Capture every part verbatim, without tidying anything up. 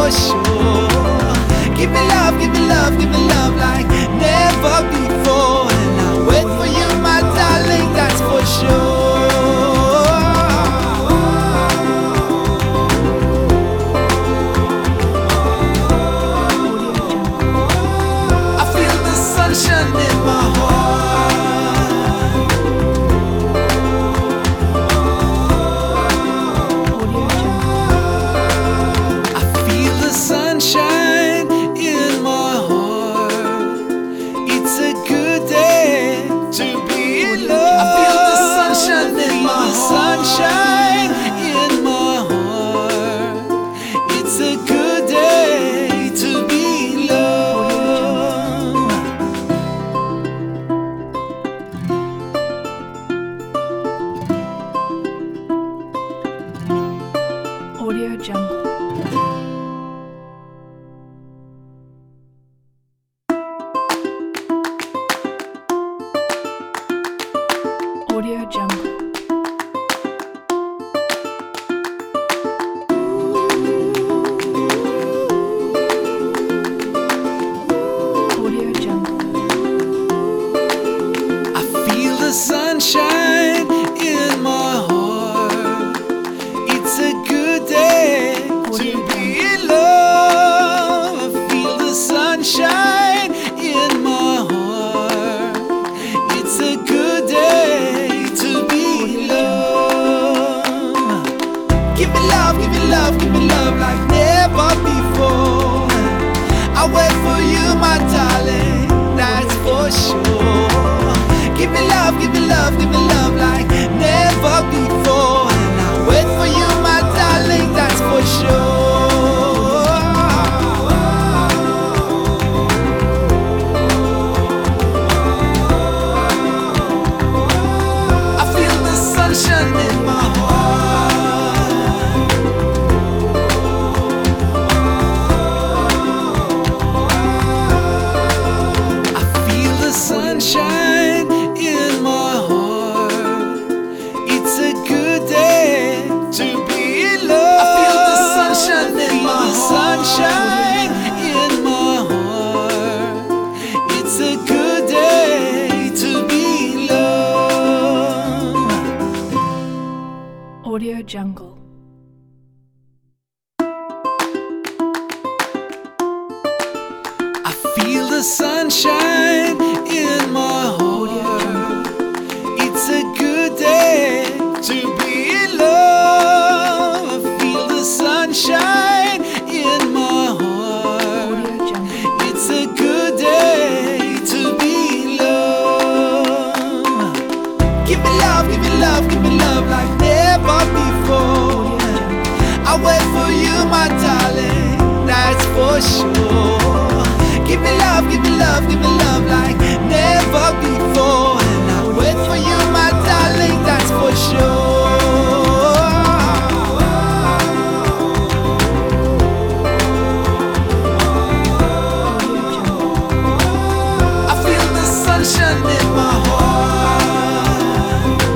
for sure. Give me love, give me love, give me love like never before. And I'll wait for you, my darling, that's for sure. I feel the sunshine in my heart. I feel the sunshine in my heart. It's a good day to be in love. I feel the sunshine in my sunshine in my heart. It's a good day to be in love. Audio Jungle. Audio Jungle. Audio Jungle. I feel the sunshine in my heart. It's a good day to be in love. I feel the sunshine in my heart. It's a good day to be in love. Give me love, give me love, give me love like never before. I'll wait for you, my darling, that's for sure. Give me love, give me love, give me love like never before. And I'll wait for you, my darling, that's for sure. I feel the sunshine in my heart. I feel the sunshine in my heart. It's a good day to be in love. I feel the sunshine in my sunshine in my heart. It's a good day to be in love. Audio Jungle. I feel the sunshine in my heart. It's a good day to be in love. I feel the sunshine in my heart. Audio Jungle. It's a good day to be in love. Give me love, give me love, give me love like never before. I'll wait for you, my darling, that's for sure. Give me love, give me love, give me love like never before. And I'll wait for you, my darling, that's for sure. I feel the sunshine in my heart.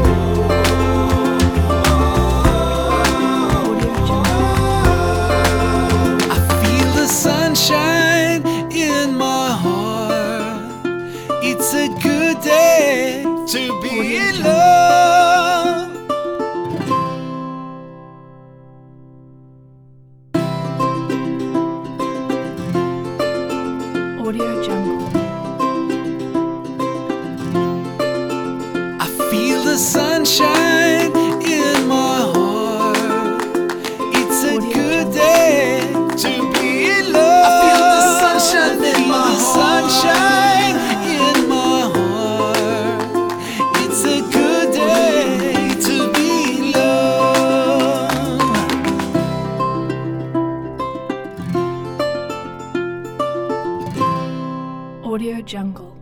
Audio Jungle. I feel the sunshine in my heart. It's a good day to be in love. Audio Jungle. I feel the sunshine in my heart. It's a good day to be in love. I feel the sunshine in my sunshine in my heart. It's a good day to be in love. Audio Jungle.